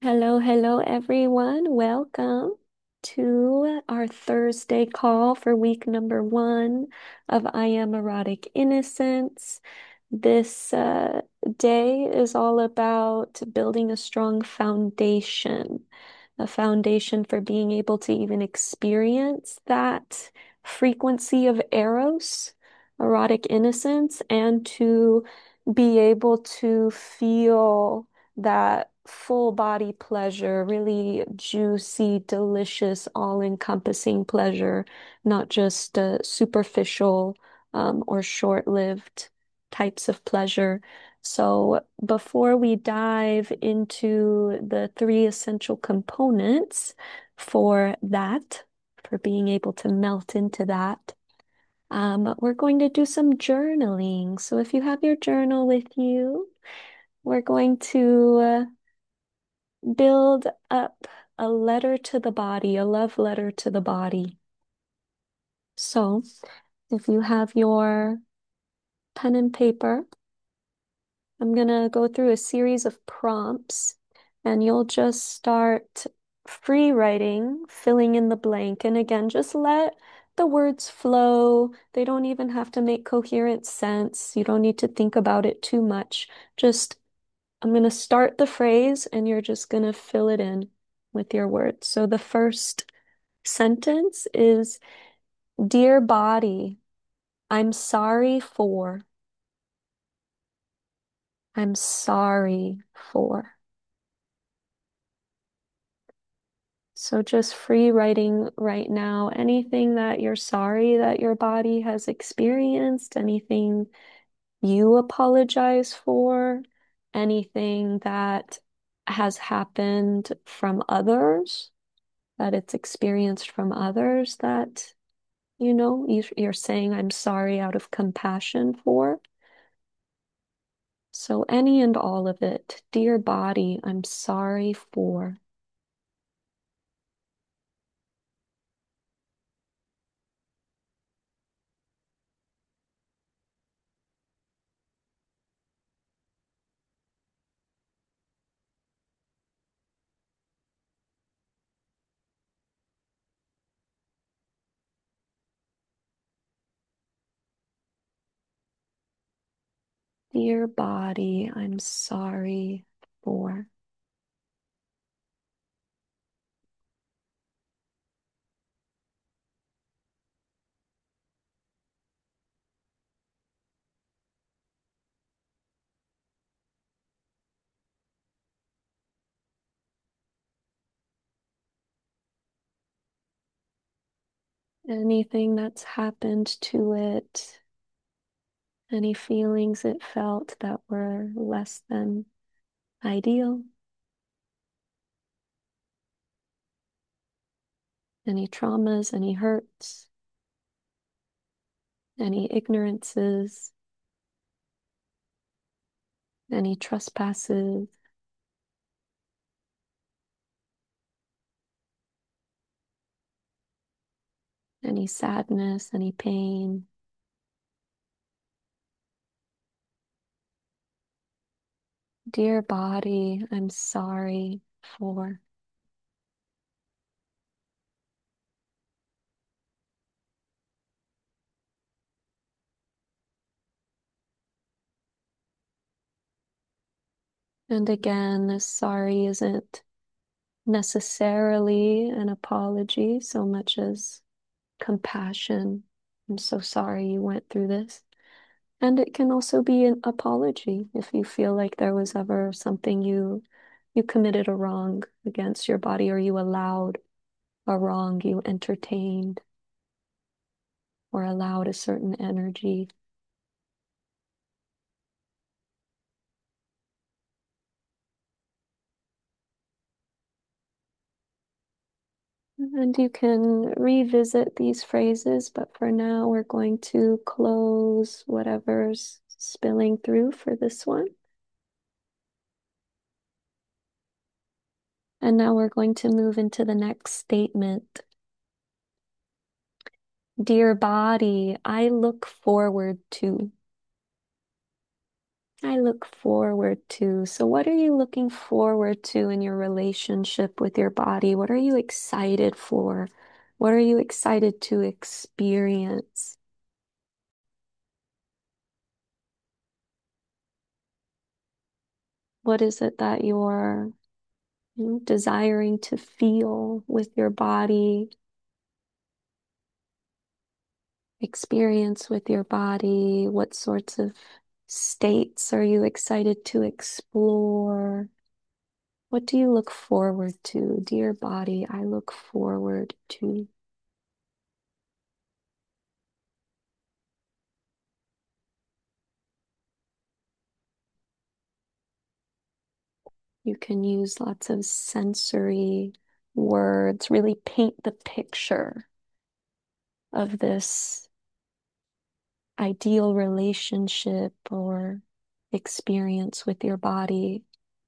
Hello, hello, everyone. Welcome to our Thursday call for week number one of I Am Erotic Innocence. This day is all about building a strong foundation, a foundation for being able to even experience that frequency of eros, erotic innocence, and to be able to feel that full body pleasure, really juicy, delicious, all-encompassing pleasure, not just superficial or short-lived types of pleasure. So before we dive into the three essential components for that, for being able to melt into that, we're going to do some journaling. So if you have your journal with you, we're going to build up a letter to the body, a love letter to the body. So if you have your pen and paper, I'm going to go through a series of prompts and you'll just start free writing, filling in the blank. And again, just let the words flow. They don't even have to make coherent sense. You don't need to think about it too much. Just, I'm going to start the phrase and you're just going to fill it in with your words. So the first sentence is, Dear body, I'm sorry for, I'm sorry for. So just free writing right now, anything that you're sorry that your body has experienced, anything you apologize for, anything that has happened from others, that it's experienced from others that, you're saying I'm sorry out of compassion for. So any and all of it, dear body, I'm sorry for. Dear body, I'm sorry for. Anything that's happened to it, any feelings it felt that were less than ideal, any traumas, any hurts, any ignorances, any trespasses, any sadness, any pain. Dear body, I'm sorry for. And again, sorry isn't necessarily an apology so much as compassion. I'm so sorry you went through this. And it can also be an apology if you feel like there was ever something you committed a wrong against your body, or you allowed a wrong, you entertained or allowed a certain energy. And you can revisit these phrases, but for now we're going to close whatever's spilling through for this one. And now we're going to move into the next statement. Dear body, I look forward to. I look forward to. So, what are you looking forward to in your relationship with your body? What are you excited for? What are you excited to experience? What is it that you're desiring to feel with your body, experience with your body? What sorts of states are you excited to explore? What do you look forward to? Dear body, I look forward to. You can use lots of sensory words, really paint the picture of this ideal relationship or experience with your body.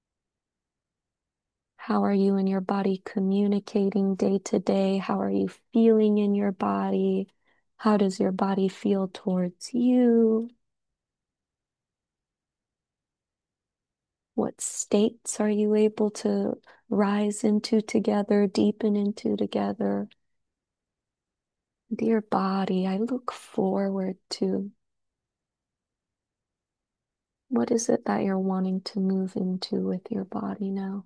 How are you and your body communicating day to day? How are you feeling in your body? How does your body feel towards you? What states are you able to rise into together, deepen into together? Dear body, I look forward to. What is it that you're wanting to move into with your body now?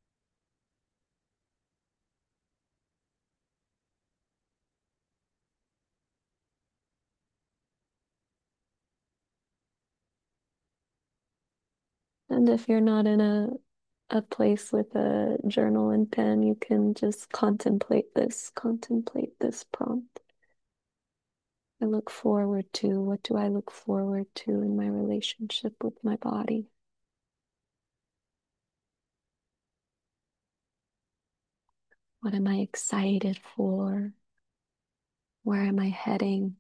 And if you're not in a place with a journal and pen, you can just contemplate this prompt. I look forward to, what do I look forward to in my relationship with my body? What am I excited for? Where am I heading?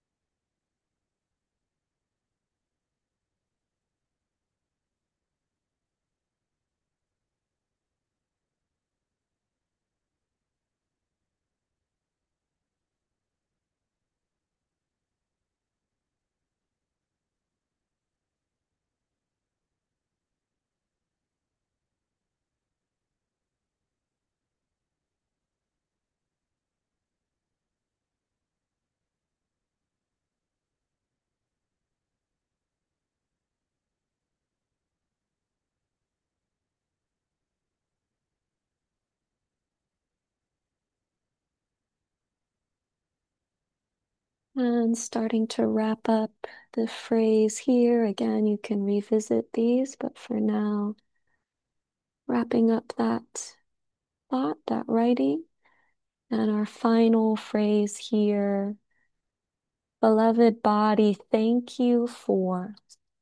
And starting to wrap up the phrase here. Again, you can revisit these, but for now, wrapping up that thought, that writing. And our final phrase here, beloved body, thank you for.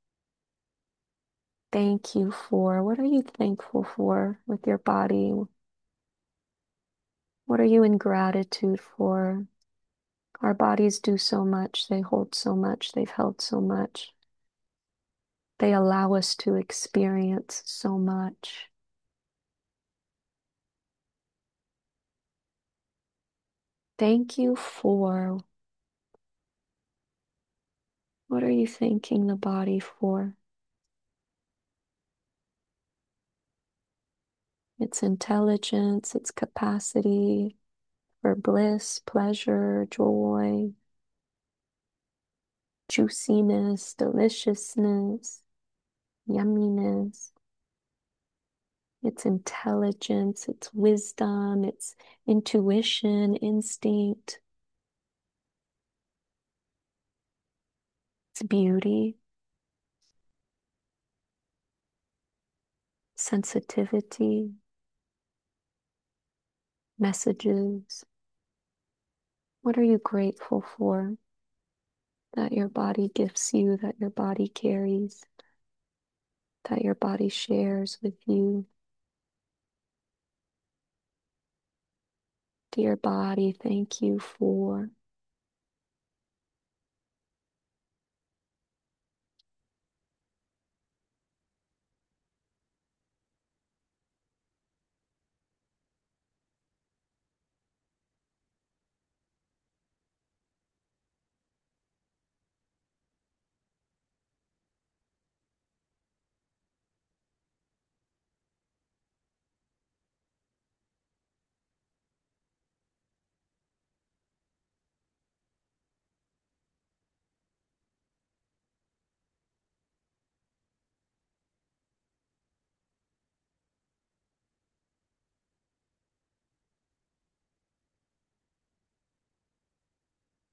Thank you for. What are you thankful for with your body? What are you in gratitude for? Our bodies do so much, they hold so much, they've held so much. They allow us to experience so much. Thank you for. What are you thanking the body for? Its intelligence, its capacity for bliss, pleasure, joy, juiciness, deliciousness, yumminess, its intelligence, its wisdom, its intuition, instinct, its beauty, sensitivity, messages. What are you grateful for that your body gifts you, that your body carries, that your body shares with you? Dear body, thank you for.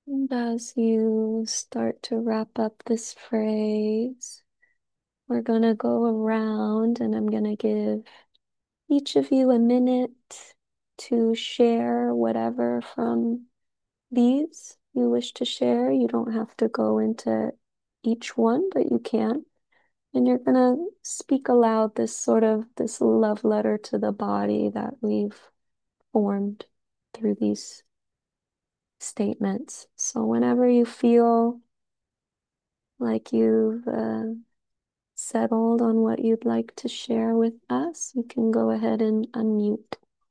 And as you start to wrap up this phrase, we're going to go around and I'm going to give each of you a minute to share whatever from these you wish to share. You don't have to go into each one, but you can. And you're gonna speak aloud this love letter to the body that we've formed through these statements. So whenever you feel like you've settled on what you'd like to share with us, you can go ahead and unmute.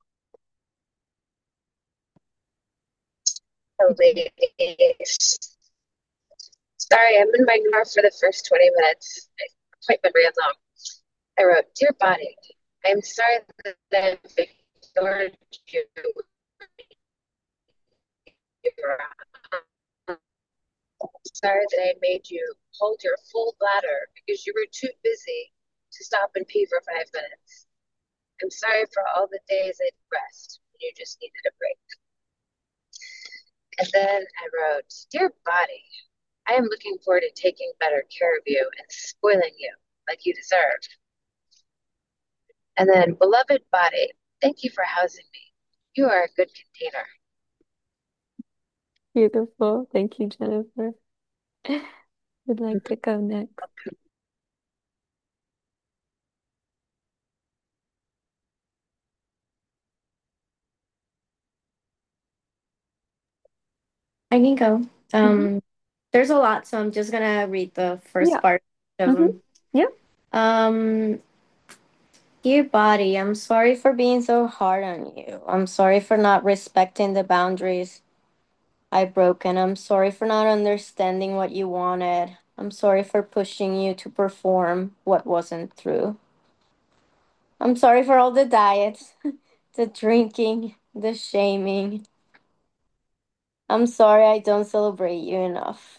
Oh, ladies. Sorry, I'm in my car for the first 20 minutes. My appointment ran long. I wrote, Dear Body, I am sorry that I ignored you. I'm sorry that I made you hold your full bladder because you were too busy to stop and pee for 5 minutes. I'm sorry for all the days I rest when you just needed a break. And then I wrote, Dear Body, I am looking forward to taking better care of you and spoiling you like you deserve. And then, beloved body, thank you for housing me. You are a good container. Beautiful. Thank you, Jennifer. Would like to go next. I can go. Hmm. There's a lot, so I'm just gonna read the first Yeah. part of Hmm. them. Yeah. Um, Dear body, I'm sorry for being so hard on you. I'm sorry for not respecting the boundaries I broke, and I'm sorry for not understanding what you wanted. I'm sorry for pushing you to perform what wasn't true. I'm sorry for all the diets, the drinking, the shaming. I'm sorry I don't celebrate you enough.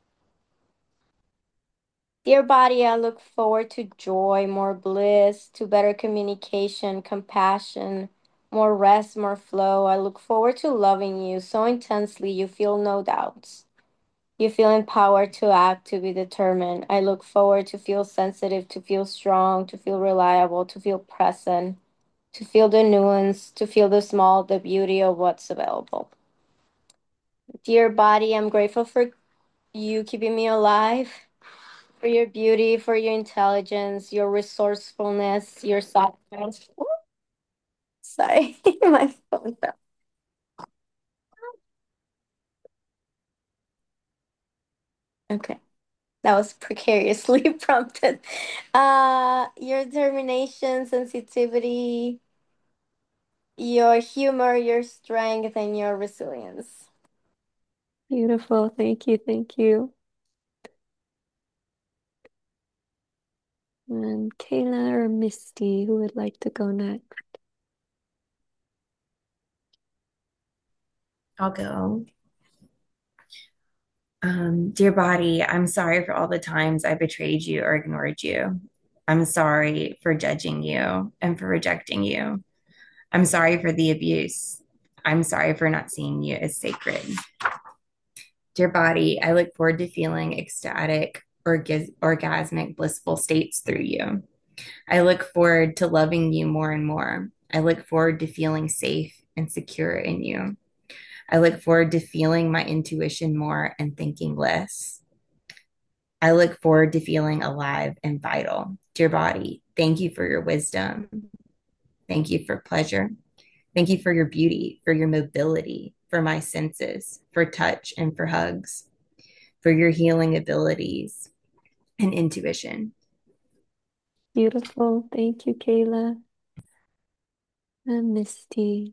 Dear body, I look forward to joy, more bliss, to better communication, compassion, more rest, more flow. I look forward to loving you so intensely you feel no doubts. You feel empowered to act, to be determined. I look forward to feel sensitive, to feel strong, to feel reliable, to feel present, to feel the nuance, to feel the small, the beauty of what's available. Dear body, I'm grateful for you keeping me alive, for your beauty, for your intelligence, your resourcefulness, your softness. Ooh, sorry, my phone fell. Okay, that was precariously prompted. Your determination, sensitivity, your humor, your strength, and your resilience. Beautiful. Thank you. Thank you. And Kayla or Misty, who would like to go next? I'll go. Dear body, I'm sorry for all the times I betrayed you or ignored you. I'm sorry for judging you and for rejecting you. I'm sorry for the abuse. I'm sorry for not seeing you as sacred. Dear body, I look forward to feeling ecstatic, orgasmic, blissful states through you. I look forward to loving you more and more. I look forward to feeling safe and secure in you. I look forward to feeling my intuition more and thinking less. I look forward to feeling alive and vital. Dear body, thank you for your wisdom. Thank you for pleasure. Thank you for your beauty, for your mobility, for my senses, for touch and for hugs, for your healing abilities and intuition. Beautiful. Thank you, Kayla. And Misty.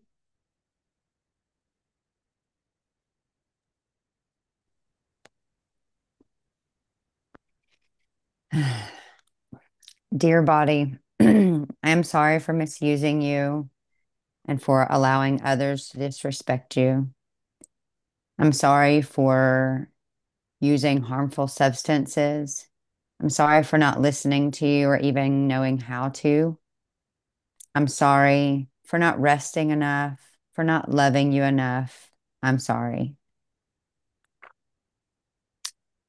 Dear body, I am sorry for misusing you and for allowing others to disrespect you. I'm sorry for using harmful substances. I'm sorry for not listening to you or even knowing how to. I'm sorry for not resting enough, for not loving you enough. I'm sorry.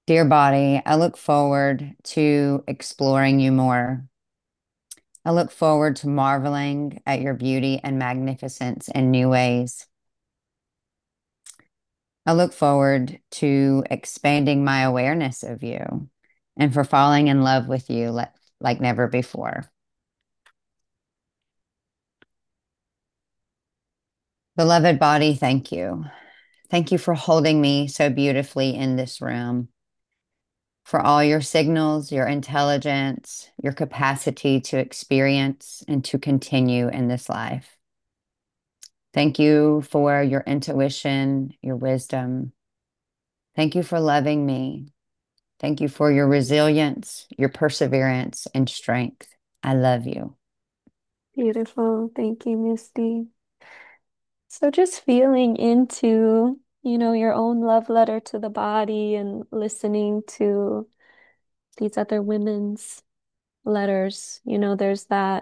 Dear body, I look forward to exploring you more. I look forward to marveling at your beauty and magnificence in new ways. I look forward to expanding my awareness of you and for falling in love with you like never before. Beloved body, thank you. Thank you for holding me so beautifully in this room, for all your signals, your intelligence, your capacity to experience and to continue in this life. Thank you for your intuition, your wisdom. Thank you for loving me. Thank you for your resilience, your perseverance, and strength. I love you. Beautiful. Thank you, Misty. So just feeling into, your own love letter to the body and listening to these other women's letters. There's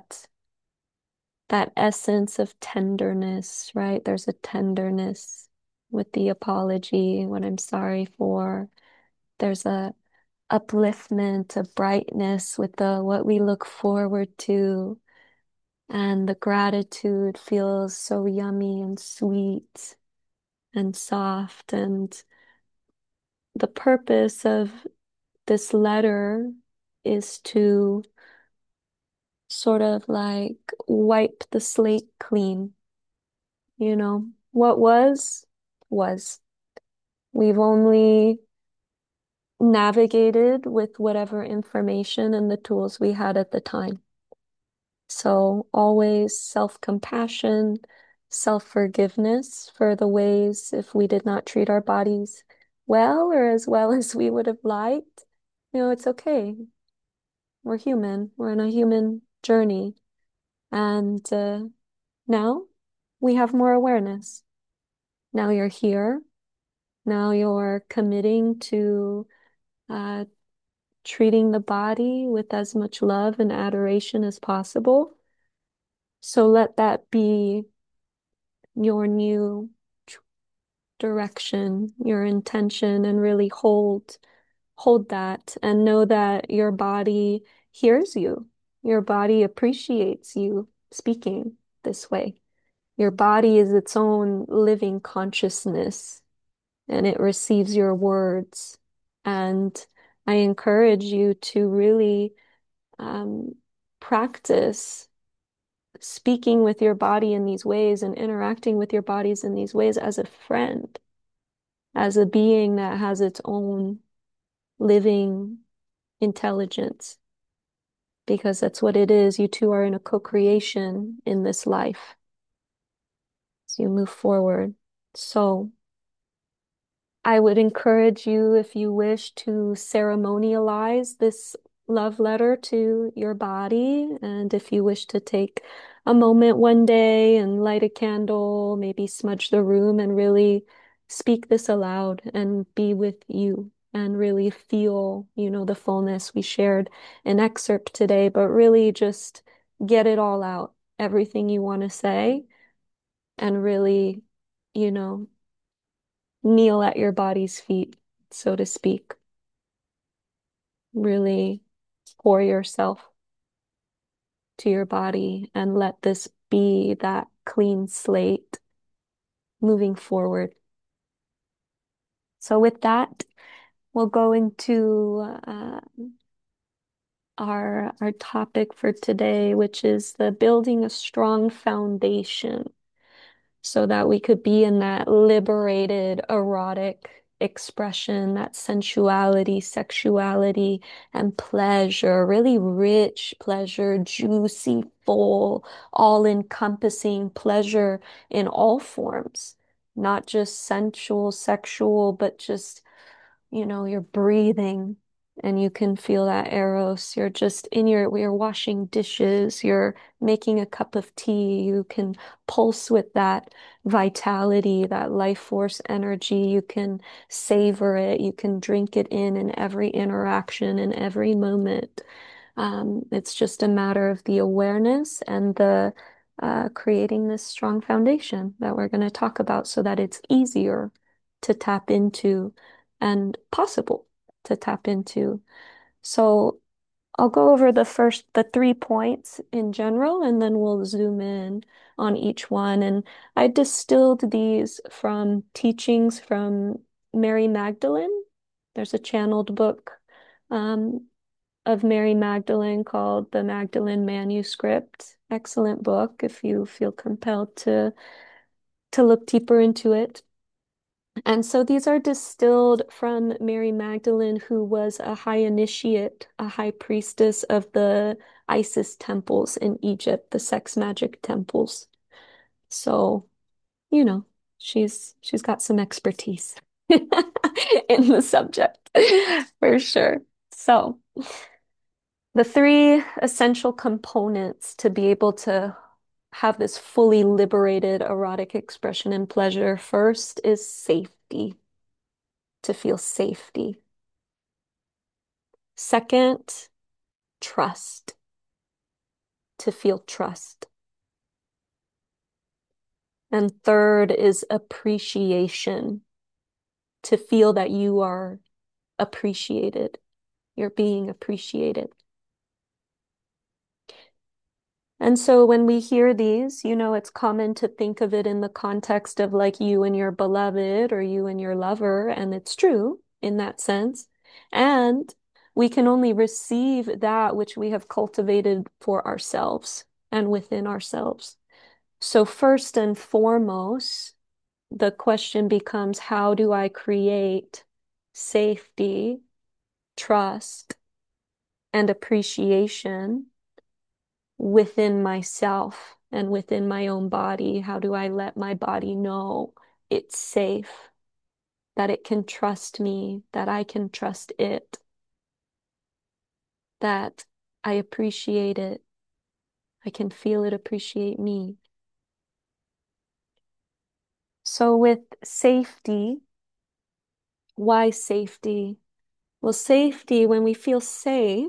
that essence of tenderness, right? There's a tenderness with the apology, what I'm sorry for. There's a upliftment, a brightness with the what we look forward to. And the gratitude feels so yummy and sweet and soft. And the purpose of this letter is to sort of like wipe the slate clean. What was, was. We've only navigated with whatever information and the tools we had at the time. So always self-compassion, self-forgiveness for the ways if we did not treat our bodies well or as well as we would have liked. It's okay. We're human. We're on a human journey. And now we have more awareness. Now you're here. Now you're committing to uh, treating the body with as much love and adoration as possible. So let that be your new direction, your intention, and really hold that and know that your body hears you. Your body appreciates you speaking this way. Your body is its own living consciousness and it receives your words. And I encourage you to really um, practice speaking with your body in these ways and interacting with your bodies in these ways as a friend, as a being that has its own living intelligence, because that's what it is. You two are in a co-creation in this life as you move forward. So I would encourage you, if you wish, to ceremonialize this love letter to your body. And if you wish to take a moment one day and light a candle, maybe smudge the room and really speak this aloud and be with you and really feel, the fullness. We shared an excerpt today, but really just get it all out, everything you want to say, and really, you know, kneel at your body's feet, so to speak. Really pour yourself to your body and let this be that clean slate moving forward. So, with that, we'll go into our topic for today, which is the building a strong foundation, so that we could be in that liberated, erotic expression, that sensuality, sexuality, and pleasure, really rich pleasure, juicy, full, all-encompassing pleasure in all forms, not just sensual, sexual, but just you're breathing and you can feel that eros. You're just you're washing dishes, you're making a cup of tea. You can pulse with that vitality, that life force energy. You can savor it. You can drink it in every interaction, in every moment. It's just a matter of the awareness and the creating this strong foundation that we're going to talk about so that it's easier to tap into and possible. to tap into. So I'll go over the 3 points in general, and then we'll zoom in on each one. And I distilled these from teachings from Mary Magdalene. There's a channeled book um, of Mary Magdalene called The Magdalene Manuscript. Excellent book if you feel compelled to look deeper into it. And so these are distilled from Mary Magdalene, who was a high initiate, a high priestess of the Isis temples in Egypt, the sex magic temples. So, you know, she's got some expertise in the subject for sure. So, the three essential components to be able to have this fully liberated erotic expression and pleasure first is safety, to feel safety. Second, trust, to feel trust. And third is appreciation, to feel that you are appreciated, you're being appreciated. And so when we hear these, it's common to think of it in the context of like you and your beloved or you and your lover, and it's true in that sense. And we can only receive that which we have cultivated for ourselves and within ourselves. So first and foremost, the question becomes, how do I create safety, trust, and appreciation within myself and within my own body? How do I let my body know it's safe, that it can trust me, that I can trust it, that I appreciate it, I can feel it appreciate me? So with safety, why safety? Well, safety, when we feel safe,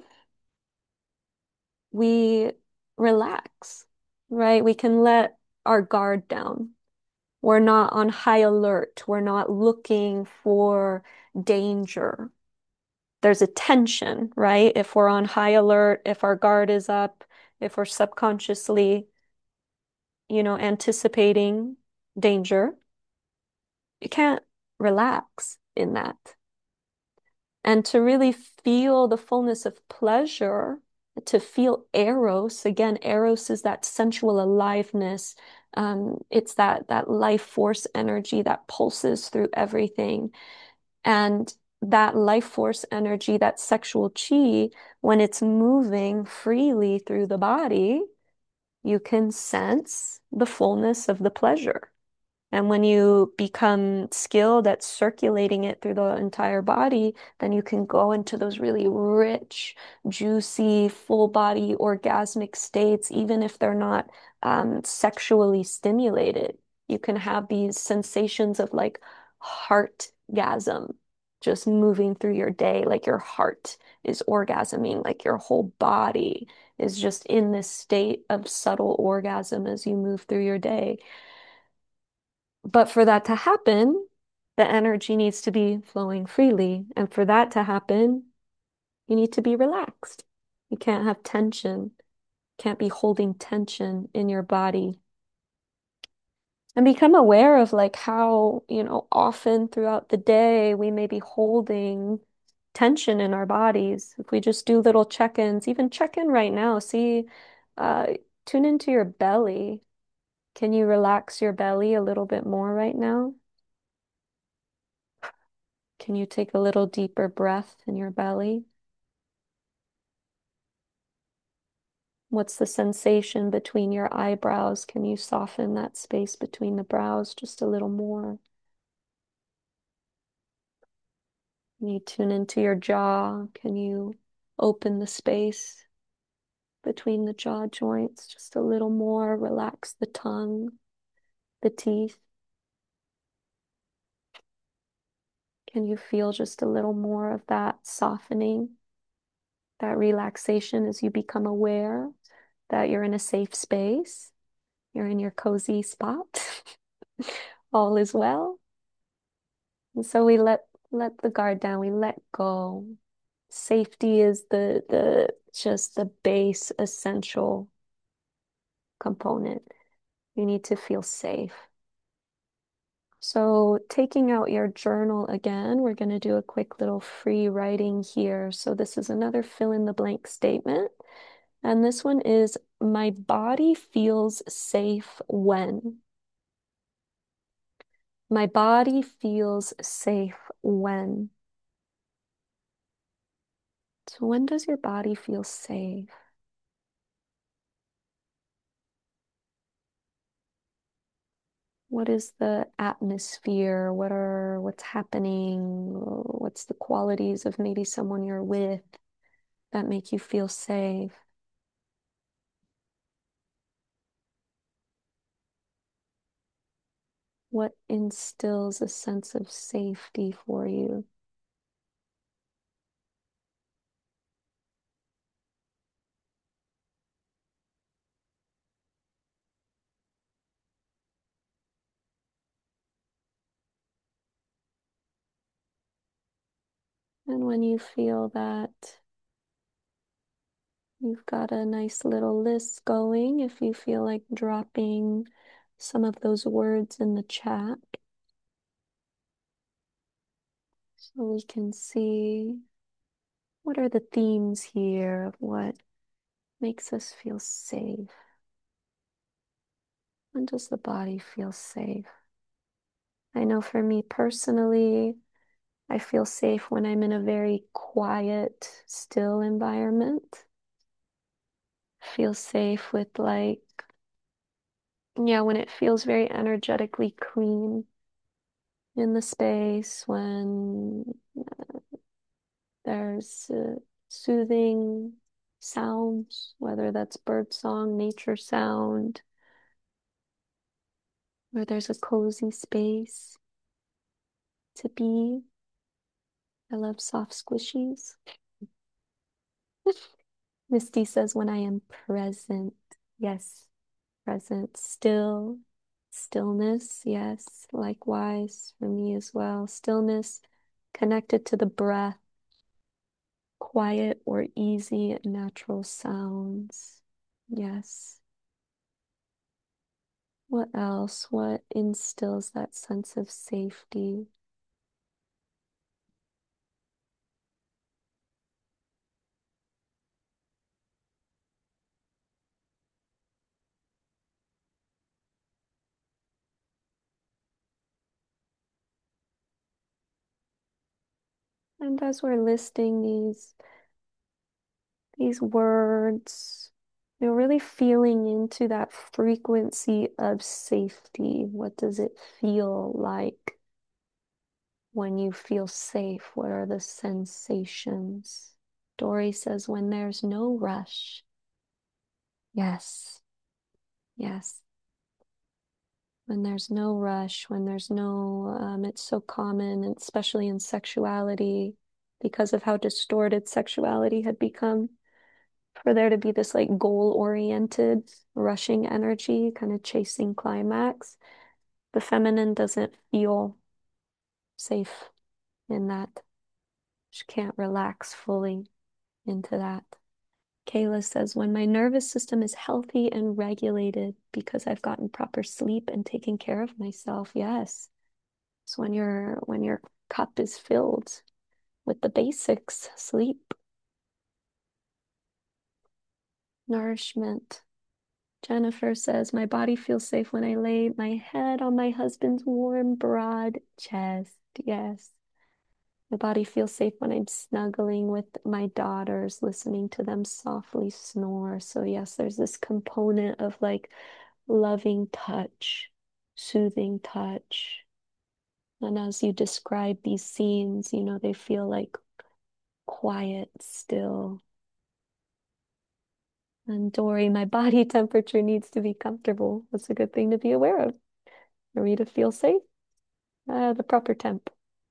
we relax, right? We can let our guard down. We're not on high alert. We're not looking for danger. There's a tension, right? If we're on high alert, if our guard is up, if we're subconsciously, anticipating danger, you can't relax in that. And to really feel the fullness of pleasure, to feel eros, again, eros is that sensual aliveness. It's that life force energy that pulses through everything. And that life force energy, that sexual chi, when it's moving freely through the body, you can sense the fullness of the pleasure. And when you become skilled at circulating it through the entire body, then you can go into those really rich, juicy, full body orgasmic states, even if they're not sexually stimulated. You can have these sensations of like heartgasm just moving through your day, like your heart is orgasming, like your whole body is just in this state of subtle orgasm as you move through your day. But for that to happen, the energy needs to be flowing freely. And for that to happen, you need to be relaxed. You can't have tension, can't be holding tension in your body. And become aware of like how, often throughout the day we may be holding tension in our bodies. If we just do little check-ins, even check in right now, see, uh, tune into your belly. Can you relax your belly a little bit more right now? Can you take a little deeper breath in your belly? What's the sensation between your eyebrows? Can you soften that space between the brows just a little more? Can you tune into your jaw? Can you open the space between the jaw joints just a little more? Relax the tongue, the teeth. Can you feel just a little more of that softening, that relaxation as you become aware that you're in a safe space? You're in your cozy spot. All is well. And so we let let the guard down. We let go. Safety is the just the base essential component. You need to feel safe. So taking out your journal again, we're going to do a quick little free writing here. So this is another fill in the blank statement. And this one is, my body feels safe when. My body feels safe when. So when does your body feel safe? What is the atmosphere? What's happening? What's the qualities of maybe someone you're with that make you feel safe? What instills a sense of safety for you? And when you feel that you've got a nice little list going, if you feel like dropping some of those words in the chat so we can see what are the themes here of what makes us feel safe. When does the body feel safe? I know for me personally, I feel safe when I'm in a very quiet, still environment. Feel safe with like, yeah, when it feels very energetically clean in the space, when there's soothing sounds, whether that's bird song, nature sound, where there's a cozy space to be. I love soft squishies. Misty says, when I am present. Yes, present. Still, stillness. Yes, likewise for me as well. Stillness connected to the breath, quiet or easy natural sounds. Yes. What else? What instills that sense of safety? And as we're listing these words, you're really feeling into that frequency of safety. What does it feel like when you feel safe? What are the sensations? Dory says, when there's no rush. Yes, yes. When there's no rush, when there's no, it's so common, and especially in sexuality, because of how distorted sexuality had become, for there to be this like goal-oriented, rushing energy, kind of chasing climax. The feminine doesn't feel safe in that. She can't relax fully into that. Kayla says, when my nervous system is healthy and regulated because I've gotten proper sleep and taken care of myself. Yes. So when your cup is filled with the basics, sleep, nourishment. Jennifer says, my body feels safe when I lay my head on my husband's warm, broad chest. Yes. My body feels safe when I'm snuggling with my daughters, listening to them softly snore. So, yes, there's this component of like loving touch, soothing touch. And as you describe these scenes, they feel like quiet, still. And Dory, my body temperature needs to be comfortable. That's a good thing to be aware of. For me to feel safe, the proper temp.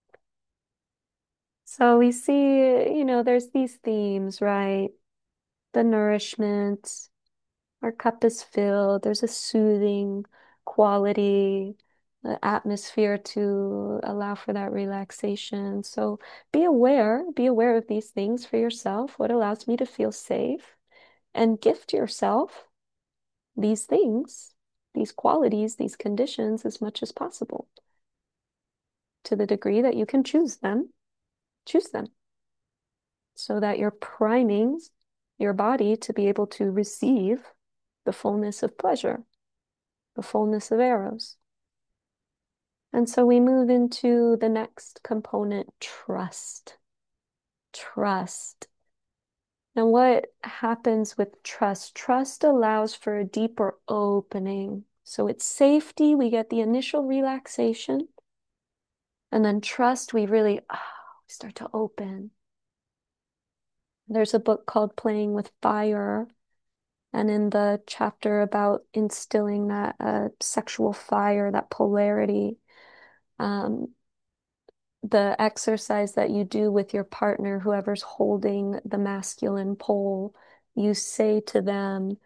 So we see, there's these themes, right? The nourishment, our cup is filled, there's a soothing quality, the atmosphere to allow for that relaxation. So be aware of these things for yourself, what allows me to feel safe, and gift yourself these things, these qualities, these conditions as much as possible. To the degree that you can choose them so that you're priming your body to be able to receive the fullness of pleasure, the fullness of eros. And so we move into the next component, trust. Trust. Now, what happens with trust? Trust allows for a deeper opening. So it's safety, we get the initial relaxation. And then trust, we really start to open. There's a book called Playing with Fire. And in the chapter about instilling that sexual fire, that polarity, um, the exercise that you do with your partner, whoever's holding the masculine pole, you say to them,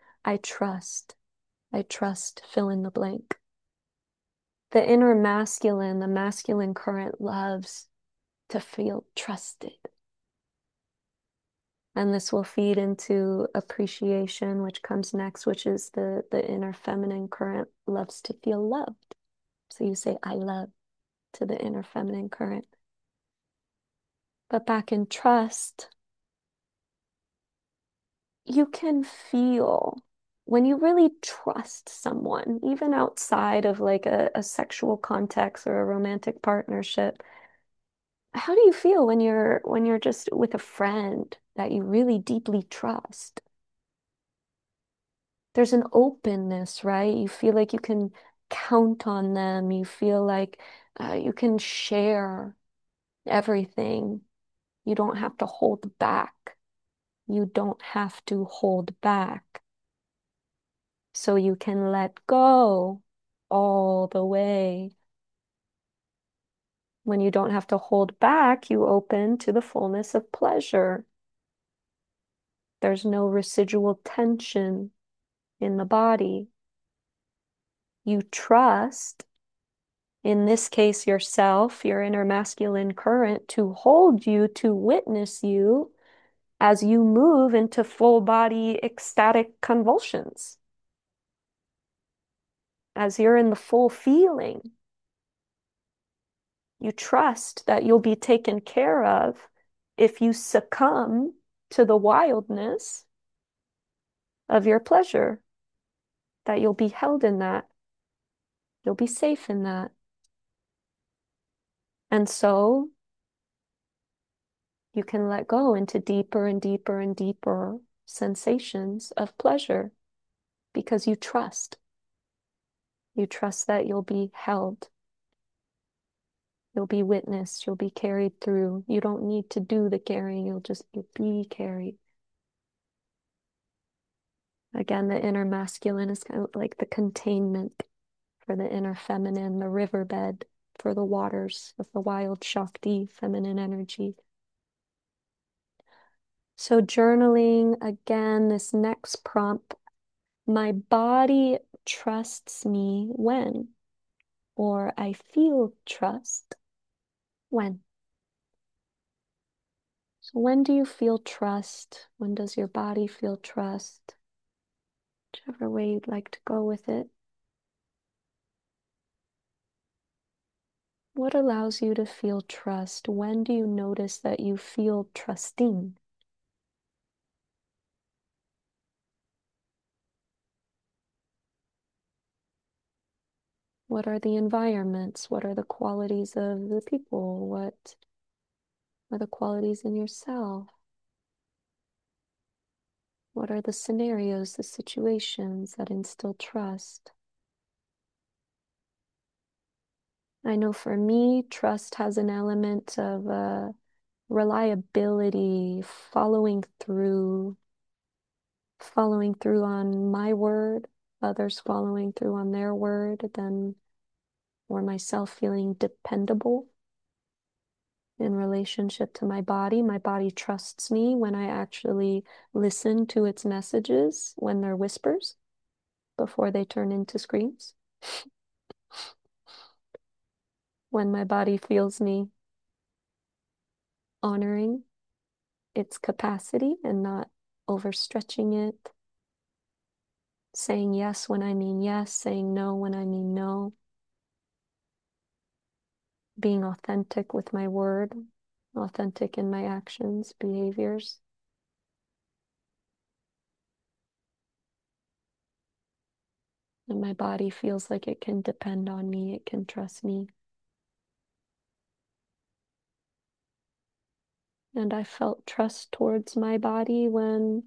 I trust, fill in the blank. The inner masculine, the masculine current loves to feel trusted. And this will feed into appreciation, which comes next, which is the inner feminine current loves to feel loved. So you say, I love to the inner feminine current. But back in trust, you can feel when you really trust someone, even outside of like a sexual context or a romantic partnership. How do you feel when you're just with a friend that you really deeply trust? There's an openness, right? You feel like you can count on them. You feel like you can share everything. You don't have to hold back. You don't have to hold back. So you can let go all the way. When you don't have to hold back, you open to the fullness of pleasure. There's no residual tension in the body. You trust, in this case, yourself, your inner masculine current, to hold you, to witness you as you move into full body ecstatic convulsions, as you're in the full feeling. You trust that you'll be taken care of if you succumb to the wildness of your pleasure, that you'll be held in that. You'll be safe in that. And so you can let go into deeper and deeper and deeper sensations of pleasure because you trust. You trust that you'll be held. You'll be witnessed. You'll be carried through. You don't need to do the carrying. You'll be carried. Again, the inner masculine is kind of like the containment for the inner feminine, the riverbed for the waters of the wild Shakti feminine energy. So journaling, again, this next prompt, my body trusts me when, or I feel trust when. So when do you feel trust? When does your body feel trust? Whichever way you'd like to go with it. What allows you to feel trust? When do you notice that you feel trusting? What are the environments? What are the qualities of the people? What are the qualities in yourself? What are the scenarios, the situations that instill trust? I know for me, trust has an element of reliability, following through on my word, others following through on their word, then or myself feeling dependable in relationship to my body. My body trusts me when I actually listen to its messages when they're whispers before they turn into screams. when my body feels me honoring its capacity and not overstretching it, saying yes when I mean yes, saying no when I mean no, being authentic with my word, authentic in my actions, behaviors. And my body feels like it can depend on me, it can trust me. And I felt trust towards my body when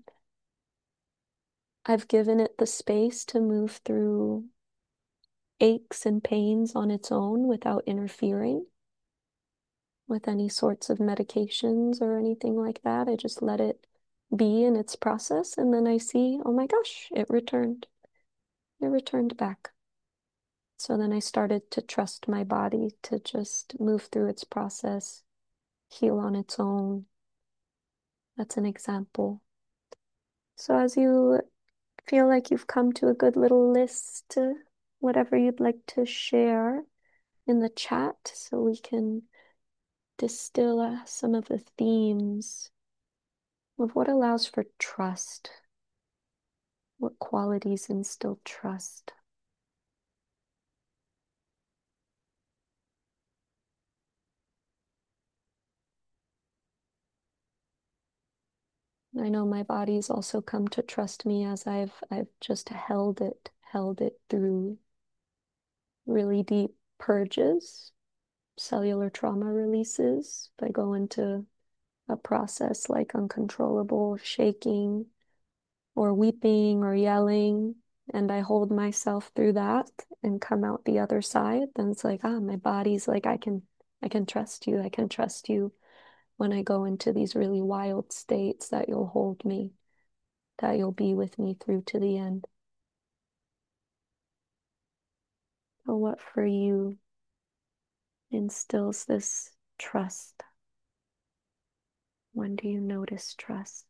I've given it the space to move through aches and pains on its own without interfering with any sorts of medications or anything like that. I just let it be in its process. And then I see, oh my gosh, it returned. It returned back. So then I started to trust my body to just move through its process, heal on its own. That's an example. So as you feel like you've come to a good little list, whatever you'd like to share in the chat so we can distill some of the themes of what allows for trust, what qualities instill trust. I know my body's also come to trust me as I've just held it through really deep purges, cellular trauma releases. If I go into a process like uncontrollable shaking or weeping or yelling, and I hold myself through that and come out the other side, then it's like, my body's like, I can trust you. I can trust you when I go into these really wild states that you'll hold me, that you'll be with me through to the end. So what for you instills this trust? When do you notice trust?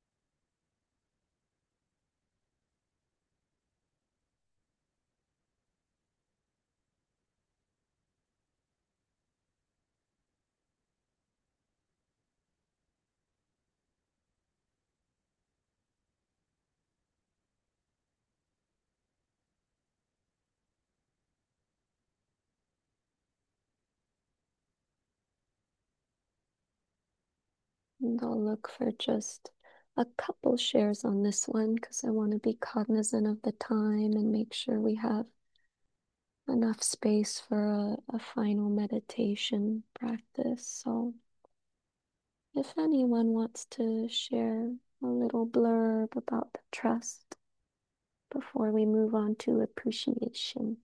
And I'll look for just a couple shares on this one because I want to be cognizant of the time and make sure we have enough space for a final meditation practice. So, if anyone wants to share a little blurb about the trust before we move on to appreciation.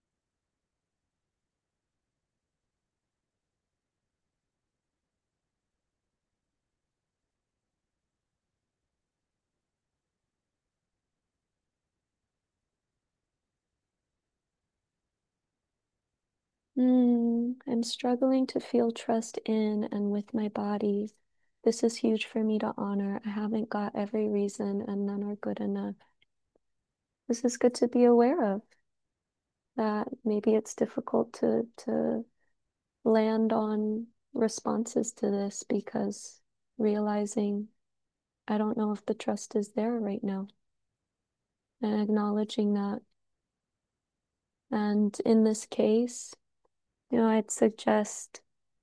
I'm struggling to feel trust in and with my body. This is huge for me to honor. I haven't got every reason, and none are good enough. This is good to be aware of, that maybe it's difficult to land on responses to this because realizing I don't know if the trust is there right now and acknowledging that. And in this case, I'd suggest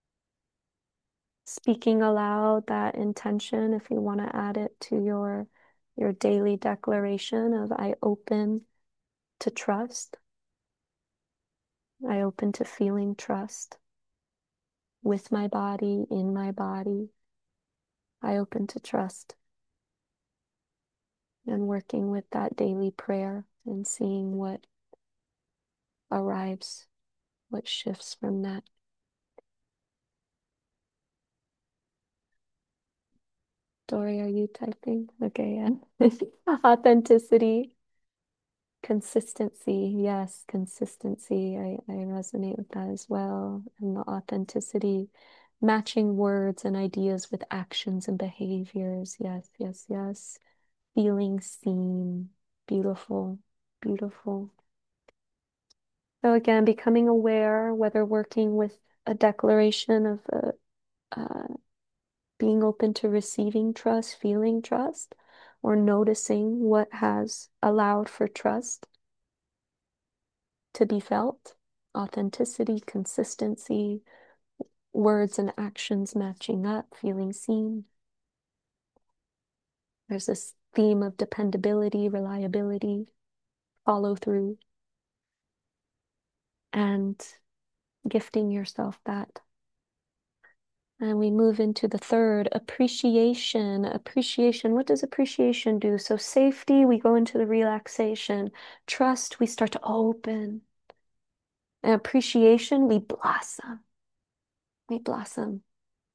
speaking aloud that intention if you want to add it to your daily declaration of I open to trust. I open to feeling trust with my body, in my body. I open to trust, and working with that daily prayer and seeing what arrives, what shifts from that. Dory, are you typing? Okay, yeah. Authenticity, consistency. Yes, consistency. I resonate with that as well. And the authenticity, matching words and ideas with actions and behaviors. Yes, yes, yes. Feeling seen. Beautiful, beautiful. So again, becoming aware, whether working with a declaration of being open to receiving trust, feeling trust, or noticing what has allowed for trust to be felt, authenticity, consistency, words and actions matching up, feeling seen. There's this theme of dependability, reliability, follow through, and gifting yourself that. And we move into the third, appreciation. Appreciation. What does appreciation do? So, safety, we go into the relaxation. Trust, we start to open. And appreciation, we blossom. We blossom.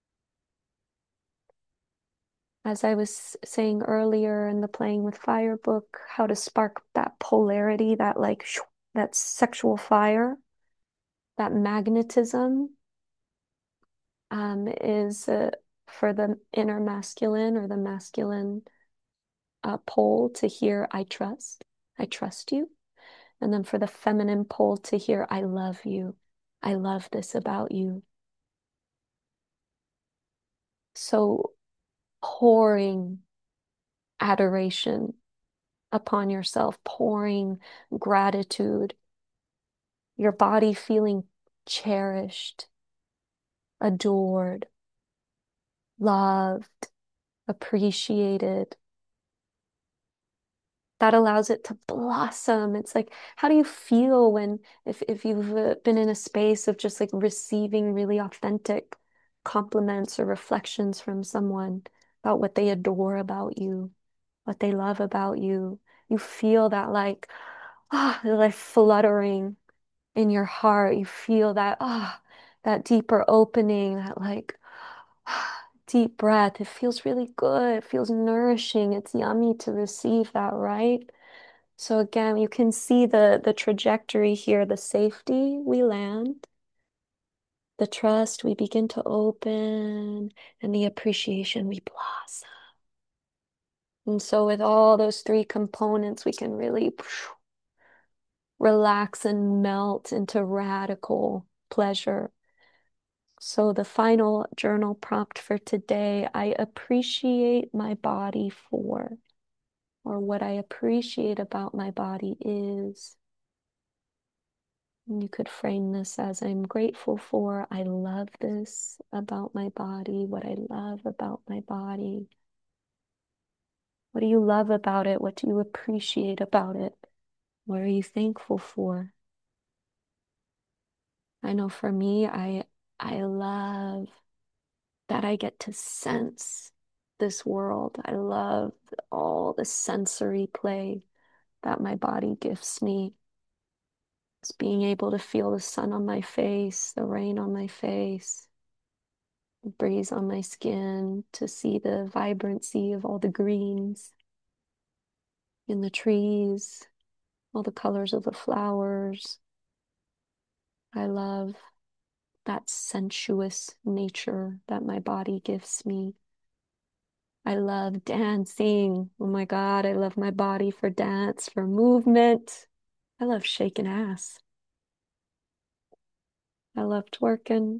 As I was saying earlier in the Playing with Fire book, how to spark that polarity, that like that sexual fire, that magnetism, is for the inner masculine or the masculine pole to hear, I trust you. And then for the feminine pole to hear, I love you. I love this about you. So pouring adoration upon yourself, pouring gratitude, your body feeling cherished, adored, loved, appreciated. That allows it to blossom. It's like, how do you feel when, if you've been in a space of just like receiving really authentic compliments or reflections from someone about what they adore about you, what they love about you? You feel that like fluttering in your heart. You feel that deeper opening, that like deep breath. It feels really good. It feels nourishing. It's yummy to receive that, right? So again, you can see the trajectory here, the safety, we land, the trust, we begin to open, and the appreciation, we blossom. And so with all those three components, we can really relax and melt into radical pleasure. So the final journal prompt for today, I appreciate my body for, or what I appreciate about my body is. You could frame this as I'm grateful for, I love this about my body, what I love about my body. What do you love about it? What do you appreciate about it? What are you thankful for? I know for me, I love that I get to sense this world. I love all the sensory play that my body gives me. It's being able to feel the sun on my face, the rain on my face, the breeze on my skin, to see the vibrancy of all the greens in the trees, all the colors of the flowers. I love that sensuous nature that my body gives me. I love dancing. Oh my God, I love my body for dance, for movement. I love shaking ass. I love twerking.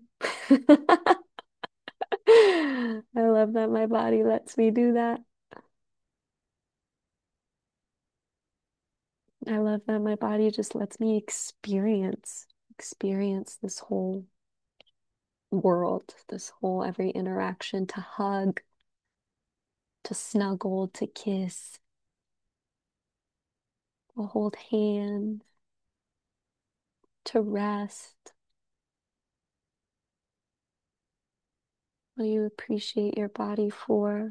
I love that my body lets me do that. I love that my body just lets me experience this whole world, this whole every interaction, to hug, to snuggle, to kiss, to hold hands, to rest. What do you appreciate your body for?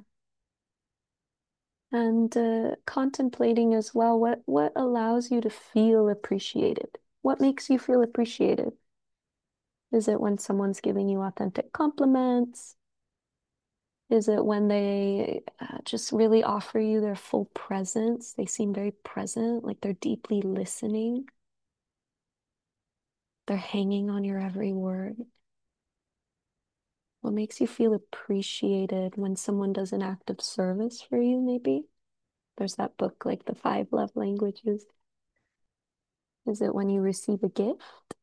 And contemplating as well, what allows you to feel appreciated? What makes you feel appreciated? Is it when someone's giving you authentic compliments? Is it when they just really offer you their full presence? They seem very present, like they're deeply listening. They're hanging on your every word. What makes you feel appreciated when someone does an act of service for you, maybe? There's that book, like The Five Love Languages. Is it when you receive a gift?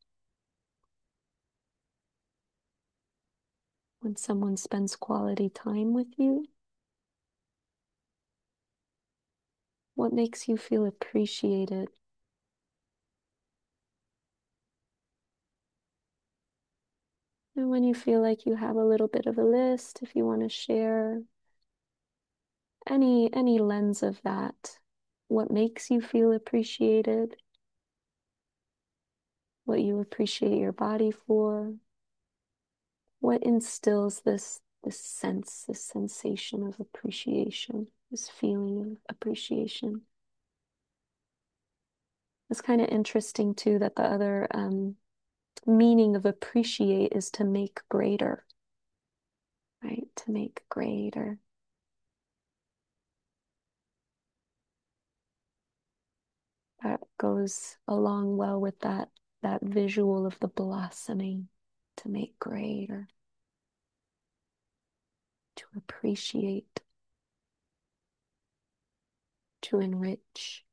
When someone spends quality time with you? What makes you feel appreciated? And when you feel like you have a little bit of a list, if you want to share any lens of that, what makes you feel appreciated, what you appreciate your body for, what instills this sense, this sensation of appreciation, this feeling of appreciation. It's kind of interesting too that the other meaning of appreciate is to make greater, right? To make greater. That goes along well with that visual of the blossoming, to make greater, to appreciate, to enrich.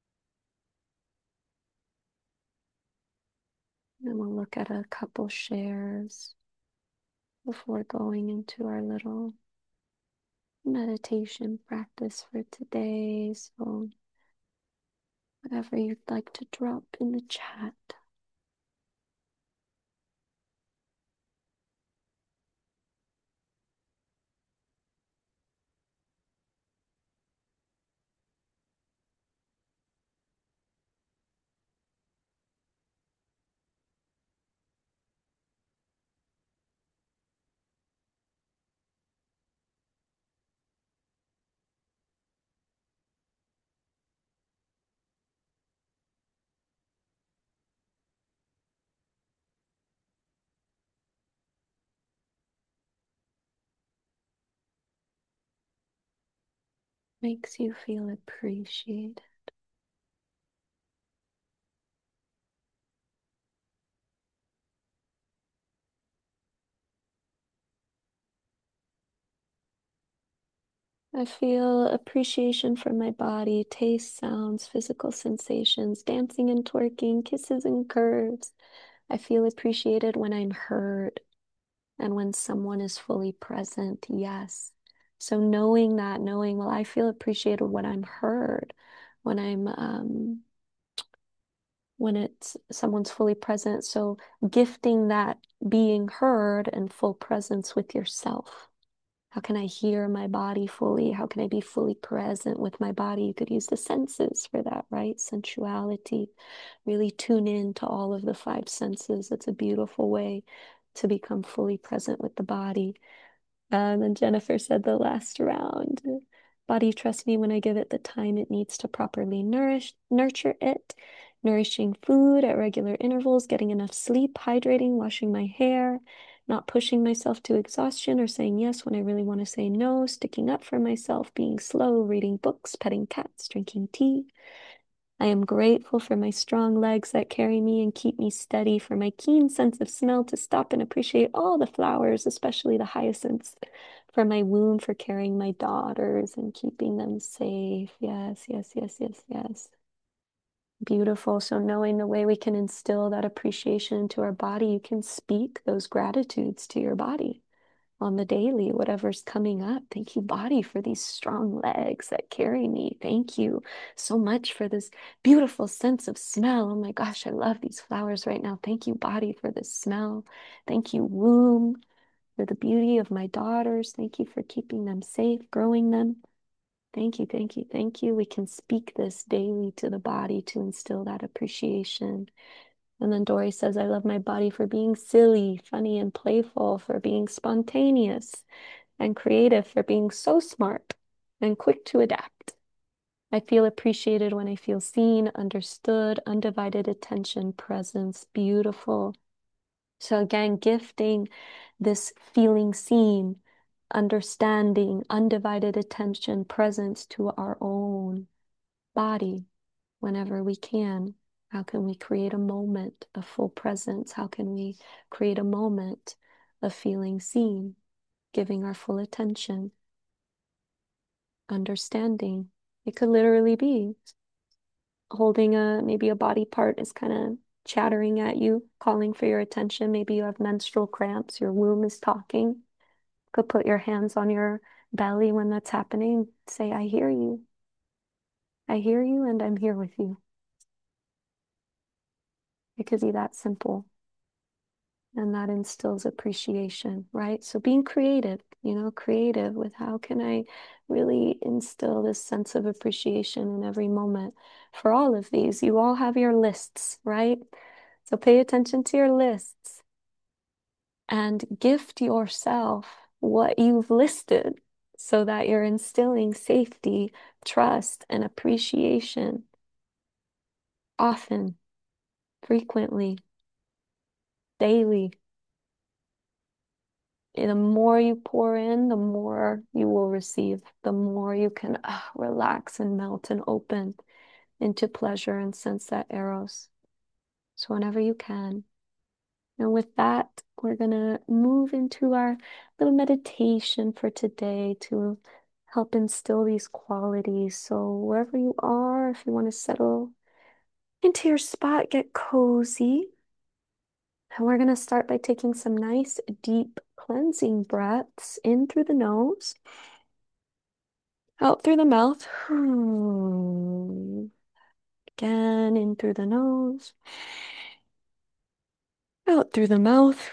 And we'll look at a couple shares before going into our little meditation practice for today. So whatever you'd like to drop in the chat. Makes you feel appreciated. I feel appreciation for my body, taste, sounds, physical sensations, dancing and twerking, kisses and curves. I feel appreciated when I'm heard and when someone is fully present. Yes. So knowing that, knowing, well, I feel appreciated when I'm heard, when when it's someone's fully present. So gifting that being heard and full presence with yourself. How can I hear my body fully? How can I be fully present with my body? You could use the senses for that, right? Sensuality. Really tune in to all of the five senses. It's a beautiful way to become fully present with the body. And Jennifer said the last round, body trusts me when I give it the time it needs to properly nurture it. Nourishing food at regular intervals, getting enough sleep, hydrating, washing my hair, not pushing myself to exhaustion or saying yes when I really want to say no, sticking up for myself, being slow, reading books, petting cats, drinking tea. I am grateful for my strong legs that carry me and keep me steady, for my keen sense of smell to stop and appreciate all the flowers, especially the hyacinths, for my womb for carrying my daughters and keeping them safe. Yes, yes, yes, yes, yes. Beautiful. So knowing the way we can instill that appreciation into our body, you can speak those gratitudes to your body on the daily, whatever's coming up. Thank you, body, for these strong legs that carry me. Thank you so much for this beautiful sense of smell. Oh my gosh, I love these flowers right now. Thank you, body, for this smell. Thank you, womb, for the beauty of my daughters. Thank you for keeping them safe, growing them. Thank you, thank you, thank you. We can speak this daily to the body to instill that appreciation. And then Dory says, I love my body for being silly, funny, and playful, for being spontaneous and creative, for being so smart and quick to adapt. I feel appreciated when I feel seen, understood, undivided attention, presence, beautiful. So again, gifting this feeling seen, understanding, undivided attention, presence to our own body whenever we can. How can we create a moment of full presence? How can we create a moment of feeling seen, giving our full attention, understanding? It could literally be holding maybe a body part is kind of chattering at you, calling for your attention. Maybe you have menstrual cramps, your womb is talking. Could put your hands on your belly when that's happening. Say, I hear you. I hear you and I'm here with you. It could be that simple. And that instills appreciation, right? So being creative, creative with how can I really instill this sense of appreciation in every moment for all of these. You all have your lists, right? So pay attention to your lists and gift yourself what you've listed so that you're instilling safety, trust, and appreciation often, frequently, daily. The more you pour in, the more you will receive, the more you can relax and melt and open into pleasure and sense that eros. So whenever you can. And with that, we're going to move into our little meditation for today to help instill these qualities. So wherever you are, if you want to settle into your spot, get cozy. And we're going to start by taking some nice, deep, cleansing breaths in through the nose, out through the mouth. Again, in through the nose, out through the mouth,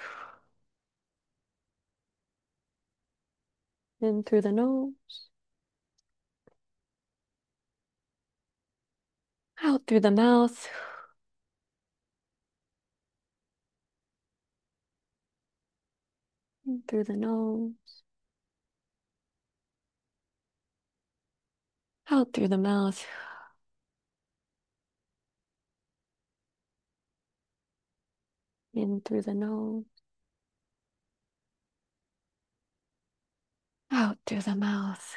in through the nose, out through the mouth, in through the nose, out through the mouth, in through the nose, out through the mouth.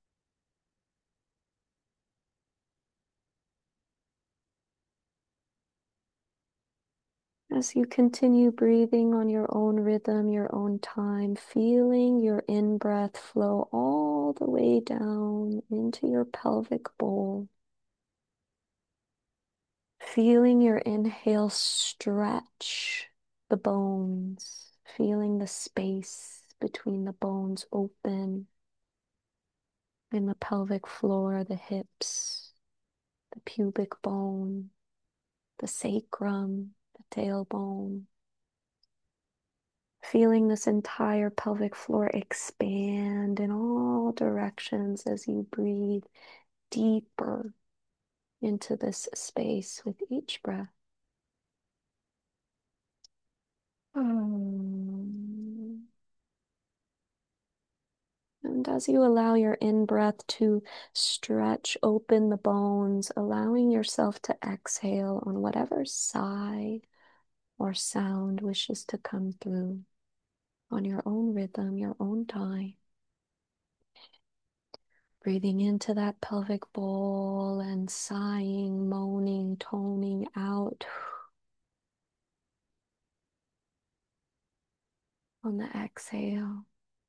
As you continue breathing on your own rhythm, your own time, feeling your in-breath flow all the way down into your pelvic bowl. Feeling your inhale stretch the bones, feeling the space between the bones open in the pelvic floor, the hips, the pubic bone, the sacrum, the tailbone. Feeling this entire pelvic floor expand in all directions as you breathe deeper into this space with each breath. And as you allow your in-breath to stretch open the bones, allowing yourself to exhale on whatever sigh or sound wishes to come through on your own rhythm, your own time. Breathing into that pelvic bowl and sighing, moaning, toning out on the exhale.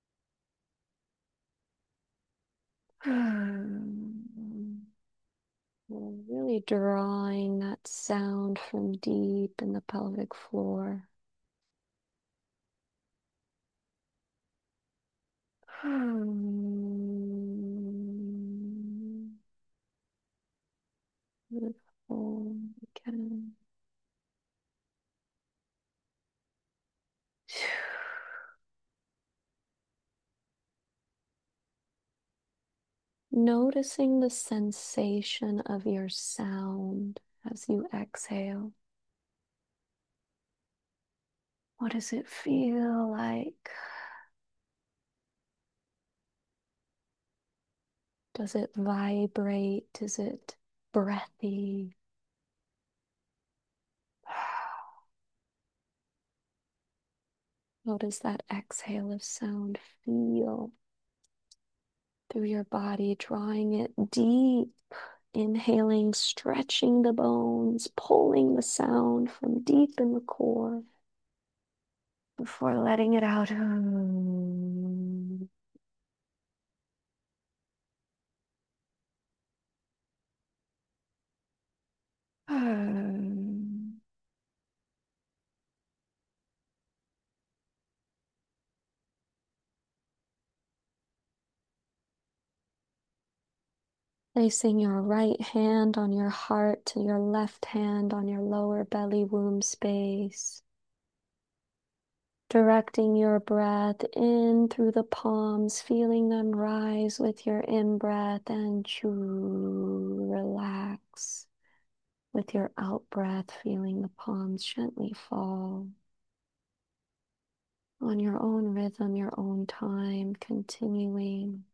Really drawing that sound from deep in the pelvic floor. Beautiful. Again. Noticing the sensation of your sound as you exhale. What does it feel like? Does it vibrate? Is it breathy? How does that exhale of sound feel through your body, drawing it deep, inhaling, stretching the bones, pulling the sound from deep in the core before letting it out. Placing your right hand on your heart to your left hand on your lower belly womb space. Directing your breath in through the palms, feeling them rise with your in-breath and relax with your out-breath, feeling the palms gently fall. On your own rhythm, your own time, continuing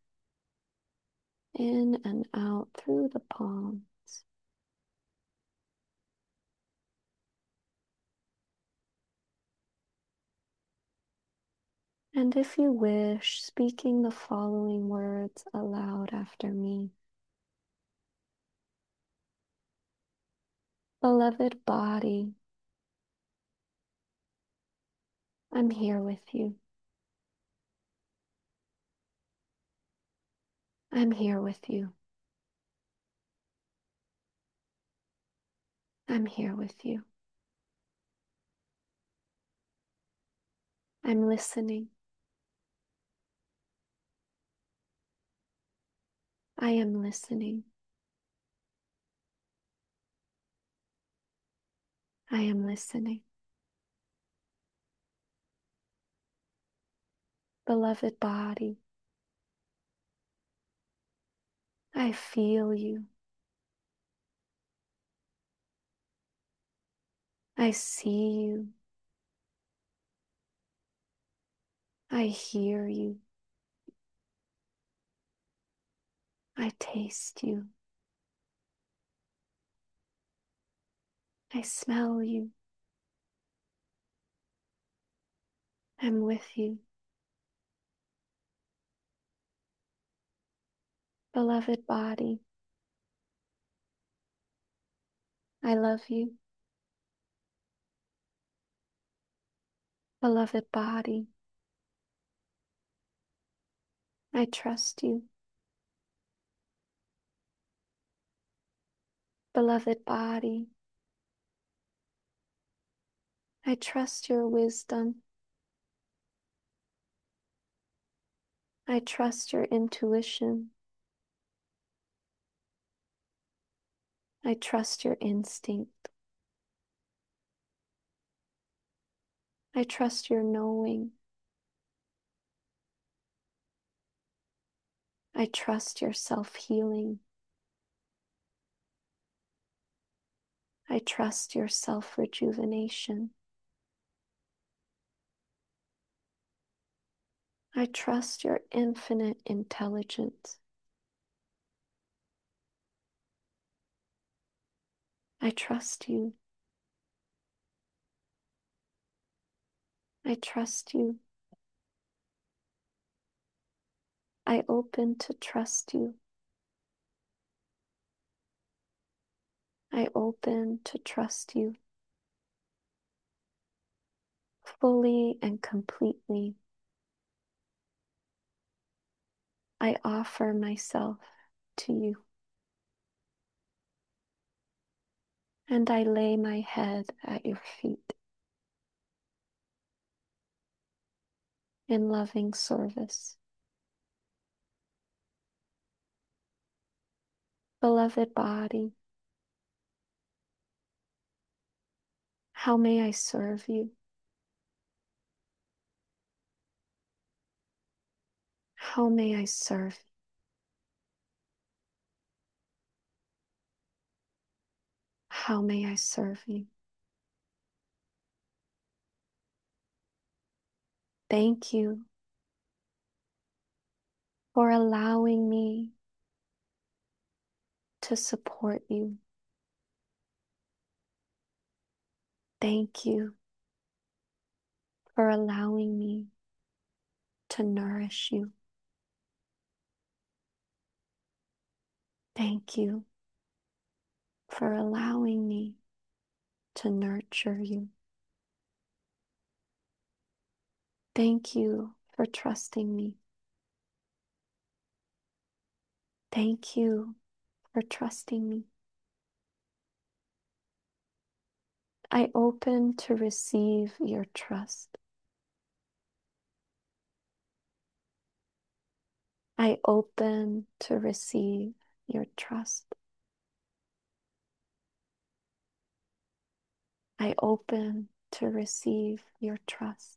in and out through the palms. And if you wish, speaking the following words aloud after me. Beloved body, I'm here with you. I'm here with you. I'm here with you. I'm listening. I am listening. I am listening. Beloved body, I feel you. I see you. I hear you. I taste you. I smell you. I'm with you. Beloved body, I love you. Beloved body, I trust you. Beloved body, I trust your wisdom. I trust your intuition. I trust your instinct. I trust your knowing. I trust your self-healing. I trust your self-rejuvenation. I trust your infinite intelligence. I trust you. I trust you. I open to trust you. I open to trust you fully and completely. I offer myself to you. And I lay my head at your feet in loving service. Beloved body, how may I serve you? How may I serve you? How may I serve you? Thank you for allowing me to support you. Thank you for allowing me to nourish you. Thank you for allowing me to nurture you. Thank you for trusting me. Thank you for trusting me. I open to receive your trust. I open to receive your trust. I open to receive your trust.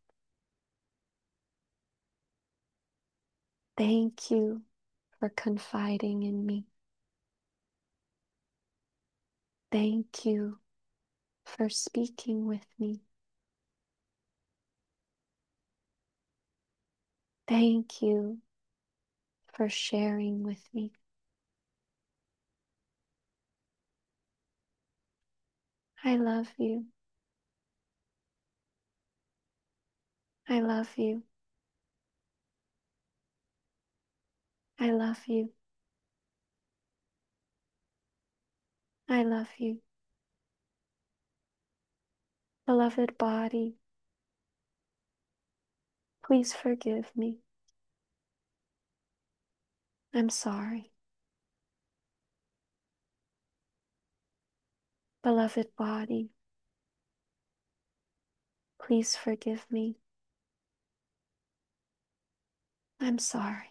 Thank you for confiding in me. Thank you for speaking with me. Thank you for sharing with me. I love you. I love you. I love you. I love you. Beloved body, please forgive me. I'm sorry. Beloved body, please forgive me. I'm sorry.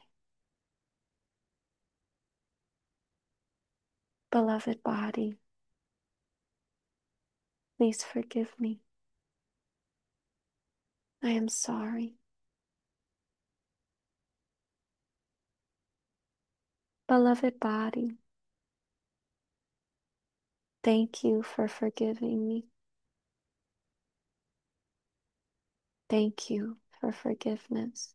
Beloved body, please forgive me. I am sorry. Beloved body, thank you for forgiving me. Thank you for forgiveness.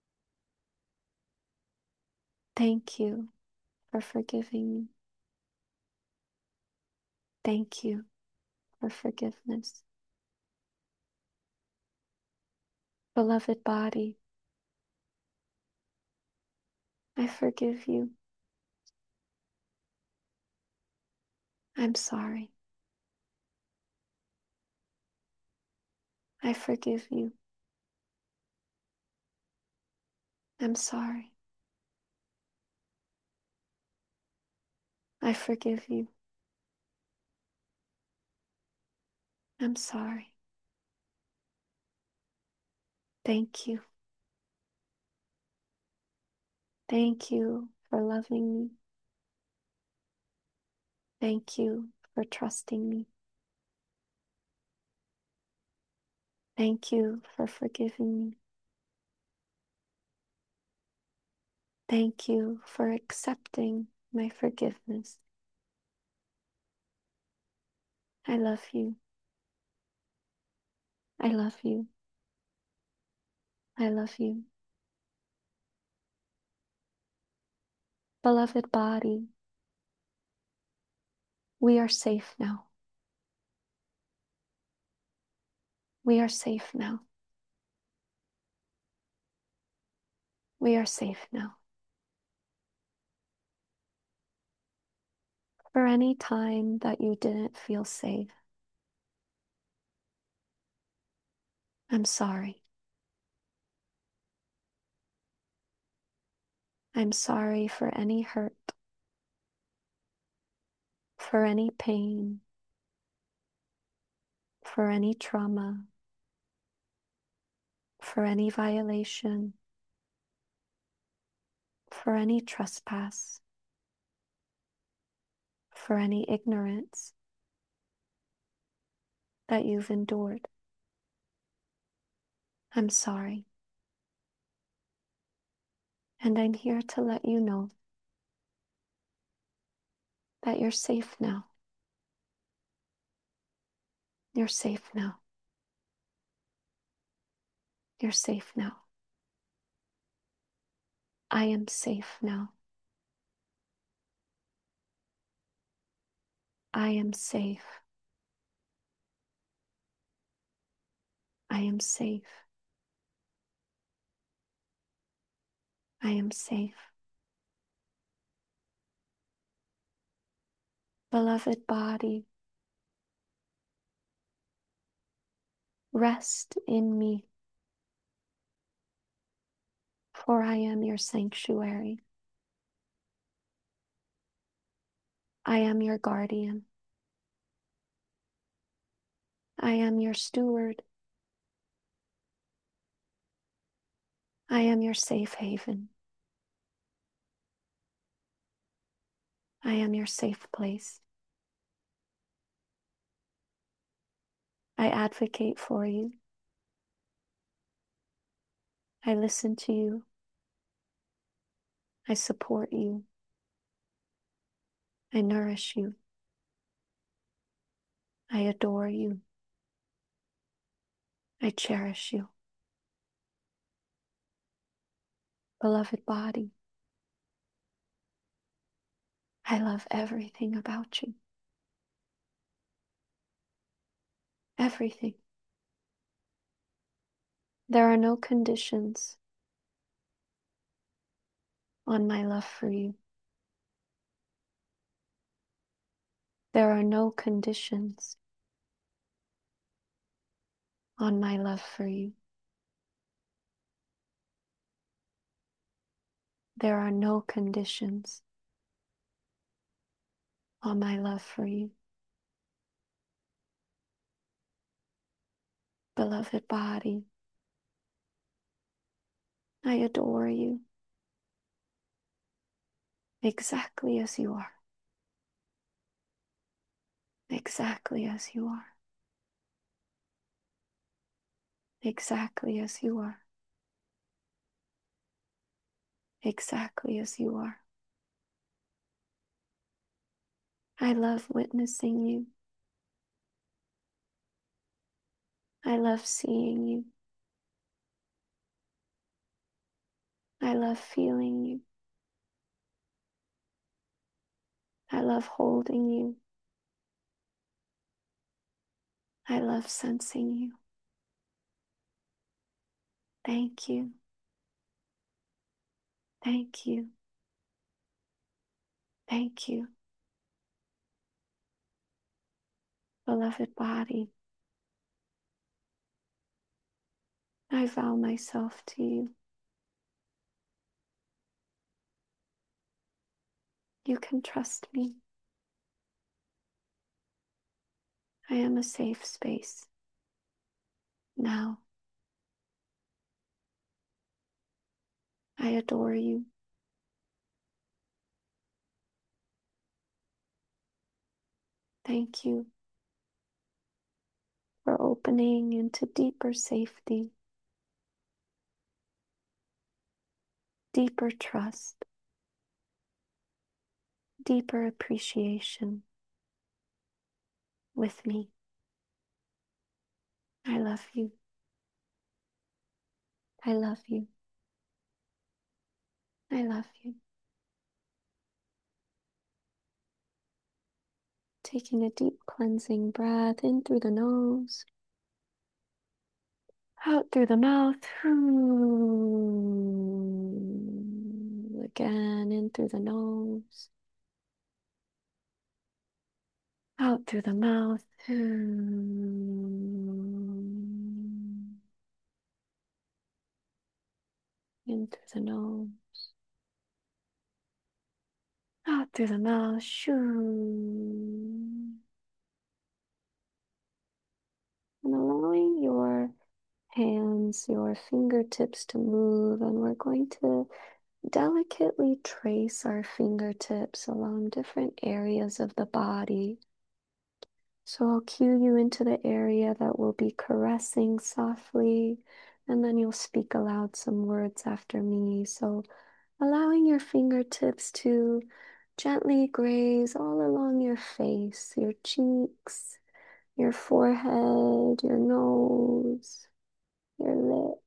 Thank you for forgiving me. Thank you for forgiveness. Beloved body, I forgive you. I'm sorry. I forgive you. I'm sorry. I forgive you. I'm sorry. Thank you. Thank you for loving me. Thank you for trusting me. Thank you for forgiving me. Thank you for accepting my forgiveness. I love you. I love you. I love you. Beloved body, we are safe now. We are safe now. We are safe now. For any time that you didn't feel safe, I'm sorry. I'm sorry for any hurt, for any pain, for any trauma, for any violation, for any trespass, for any ignorance that you've endured. I'm sorry. And I'm here to let you know that you're safe now. You're safe now. You're safe now. I am safe now. I am safe. I am safe. I am safe. Beloved body, rest in me, for I am your sanctuary. I am your guardian. I am your steward. I am your safe haven. I am your safe place. I advocate for you. I listen to you. I support you. I nourish you. I adore you. I cherish you. Beloved body, I love everything about you. Everything. There are no conditions on my love for you. There are no conditions on my love for you. There are no conditions on my love for you. Beloved body, I adore you exactly as you are. Exactly as you are. Exactly as you are. Exactly as you are. I love witnessing you. I love seeing you. I love feeling you. I love holding you. I love sensing you. Thank you. Thank you. Thank you. Beloved body, I vow myself to you. You can trust me. I am a safe space. Now, I adore you. Thank you for opening into deeper safety, deeper trust, deeper appreciation with me. I love you. I love you. I love you. Taking a deep cleansing breath in through the nose, out through the mouth. Again, in through the nose, out through the mouth. In through the nose, out through the mouth. And allowing your hands, your fingertips to move, and we're going to delicately trace our fingertips along different areas of the body. So I'll cue you into the area that we'll be caressing softly, and then you'll speak aloud some words after me. So allowing your fingertips to gently graze all along your face, your cheeks, your forehead, your nose, your lips.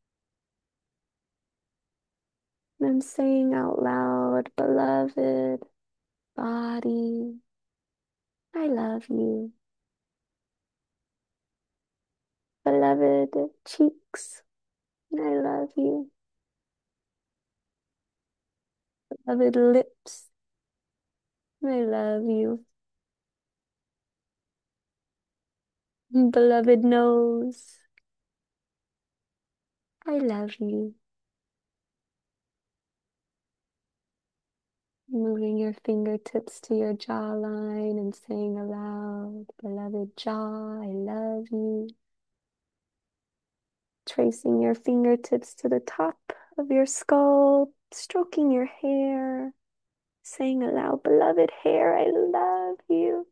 And I'm saying out loud, beloved body, I love you. Beloved cheeks, I love you. Beloved lips, I love you. Beloved nose, I love you. Moving your fingertips to your jawline and saying aloud, beloved jaw, I love you. Tracing your fingertips to the top of your skull, stroking your hair, saying aloud, beloved hair, I love you.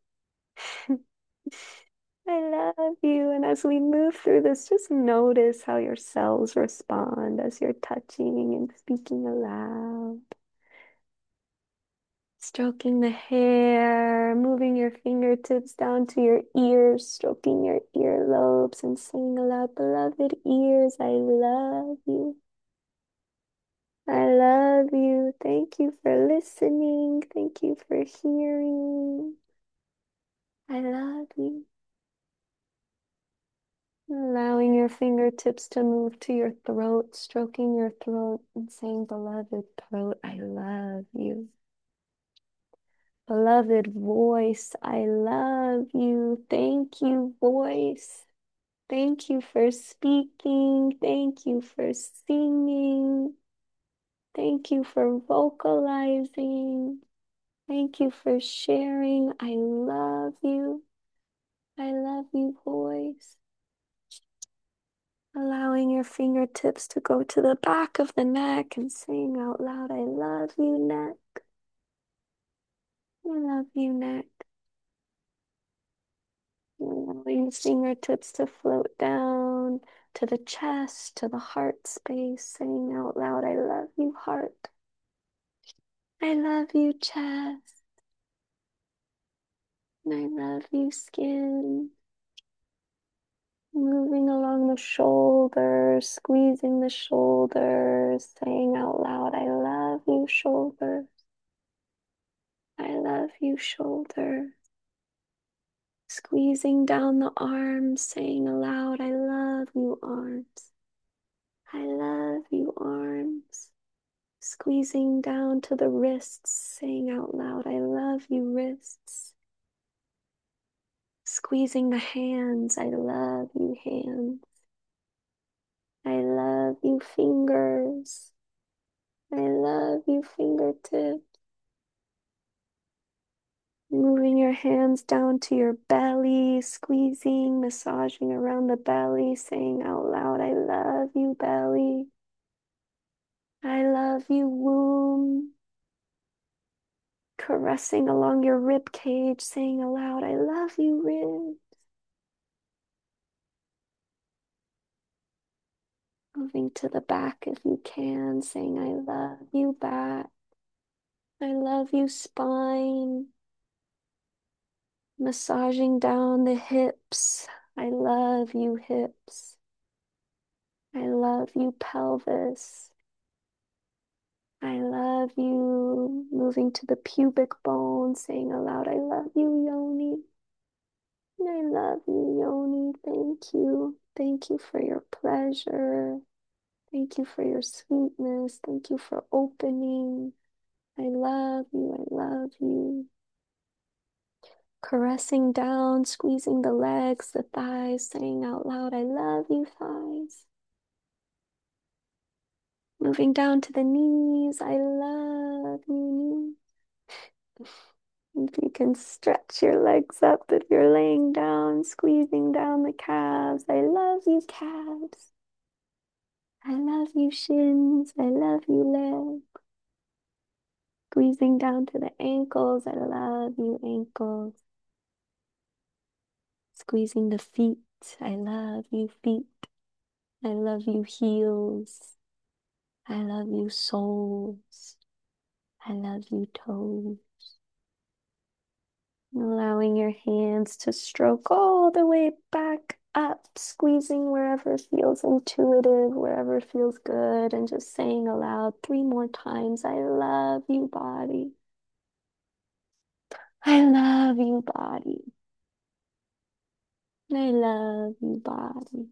I love you. And as we move through this, just notice how your cells respond as you're touching and speaking aloud. Stroking the hair, moving your fingertips down to your ears, stroking your earlobes and saying aloud, beloved ears, I love you. I love you. Thank you for listening. Thank you for hearing. I love you. Allowing your fingertips to move to your throat, stroking your throat and saying, beloved throat, I love you. Beloved voice, I love you. Thank you, voice. Thank you for speaking. Thank you for singing. Thank you for vocalizing. Thank you for sharing. I love you. I love you, voice. Allowing your fingertips to go to the back of the neck and saying out loud, I love you, neck. I love you, neck. Allowing the fingertips to float down to the chest, to the heart space, saying out loud, I love you, heart. I love you, chest. And I love you, skin. Moving along the shoulders, squeezing the shoulders, saying out loud, I love you, shoulders. I love you, shoulders. Squeezing down the arms, saying aloud, I love you, arms. I love you, arms. Squeezing down to the wrists, saying out loud, I love you, wrists. Squeezing the hands, I love you, hands. I love you, fingers. I love you, fingertips. Moving your hands down to your belly, squeezing, massaging around the belly, saying out loud, I love you, belly. I love you, womb. Caressing along your rib cage, saying aloud, I love you, ribs. Moving to the back if you can, saying, I love you, back. I love you, spine. Massaging down the hips. I love you, hips. I love you, pelvis. I love you. Moving to the pubic bone, saying aloud, I love you, yoni. And I love you, yoni. Thank you. Thank you for your pleasure. Thank you for your sweetness. Thank you for opening. I love you. I love you. Caressing down, squeezing the legs, the thighs, saying out loud, I love you, thighs. Moving down to the knees, I love you, knees. If you can stretch your legs up if you're laying down, squeezing down the calves, I love you, calves. I love you, shins. I love you, legs. Squeezing down to the ankles, I love you, ankles. Squeezing the feet, I love you, feet. I love you, heels. I love you, soles. I love you, toes. Allowing your hands to stroke all the way back up, squeezing wherever feels intuitive, wherever feels good, and just saying aloud 3 more times, I love you, body. I love you, body. I love you, body.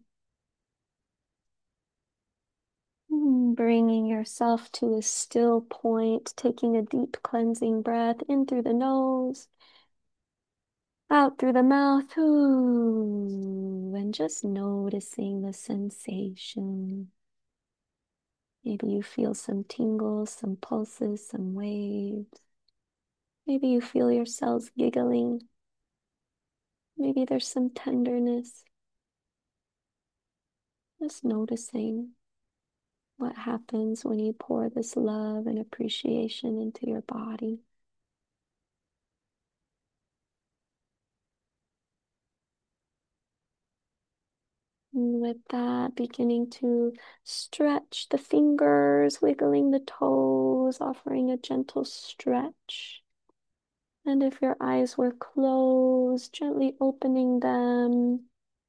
Bringing yourself to a still point, taking a deep cleansing breath in through the nose, out through the mouth, ooh, and just noticing the sensation. Maybe you feel some tingles, some pulses, some waves. Maybe you feel your cells giggling. Maybe there's some tenderness. Just noticing what happens when you pour this love and appreciation into your body. And with that, beginning to stretch the fingers, wiggling the toes, offering a gentle stretch. And if your eyes were closed, gently opening them,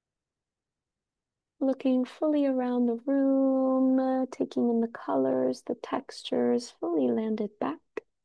looking fully around the room, taking in the colors, the textures, fully landed back.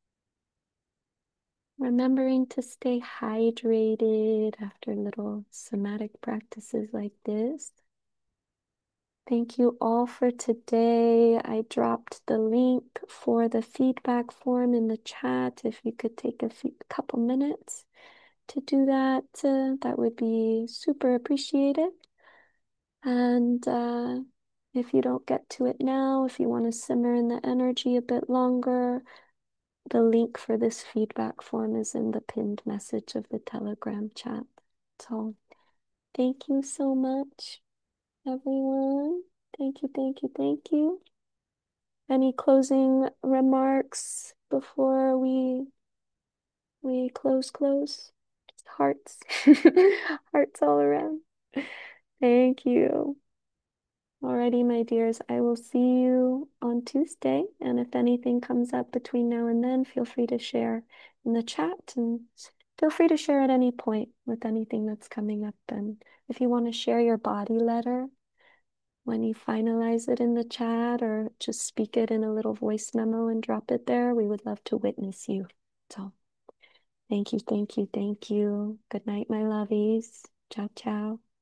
Remembering to stay hydrated after little somatic practices like this. Thank you all for today. I dropped the link for the feedback form in the chat. If you could take a couple minutes to do that, that would be super appreciated. And if you don't get to it now, if you want to simmer in the energy a bit longer, the link for this feedback form is in the pinned message of the Telegram chat. So thank you so much, everyone. Thank you, thank you, thank you. Any closing remarks before we close? Hearts. Hearts all around. Thank you. Alrighty, my dears, I will see you on Tuesday. And if anything comes up between now and then, feel free to share in the chat and feel free to share at any point with anything that's coming up. And if you want to share your body letter when you finalize it in the chat or just speak it in a little voice memo and drop it there, we would love to witness you. So thank you, thank you, thank you. Good night, my lovies. Ciao, ciao.